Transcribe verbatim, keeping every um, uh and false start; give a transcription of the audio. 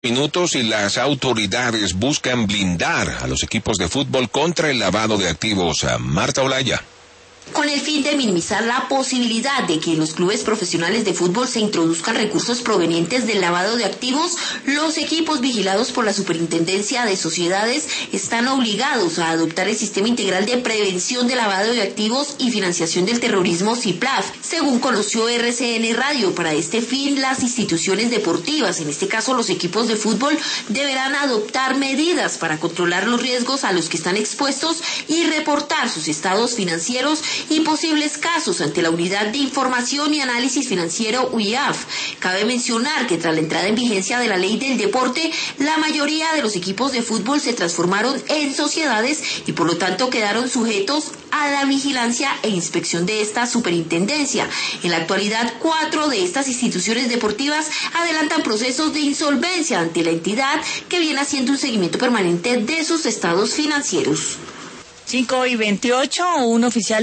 Minutos y las autoridades buscan blindar a los equipos de fútbol contra el lavado de activos. A Marta Olaya. Con el fin de minimizar la posibilidad de que en los clubes profesionales de fútbol se introduzcan recursos provenientes del lavado de activos, los equipos vigilados por la Superintendencia de Sociedades están obligados a adoptar el Sistema Integral de Prevención de Lavado de Activos y Financiación del Terrorismo, CIPLAF, según conoció R C N Radio. Para este fin, las instituciones deportivas, en este caso los equipos de fútbol, deberán adoptar medidas para controlar los riesgos a los que están expuestos y reportar sus estados financieros y posibles casos ante la Unidad de Información y Análisis Financiero U I A F. Cabe mencionar que tras la entrada en vigencia de la Ley del Deporte, la mayoría de los equipos de fútbol se transformaron en sociedades y por lo tanto quedaron sujetos a la vigilancia e inspección de esta superintendencia. En la actualidad, cuatro de estas instituciones deportivas adelantan procesos de insolvencia ante la entidad, que viene haciendo un seguimiento permanente de sus estados financieros. cinco y veintiocho, un oficial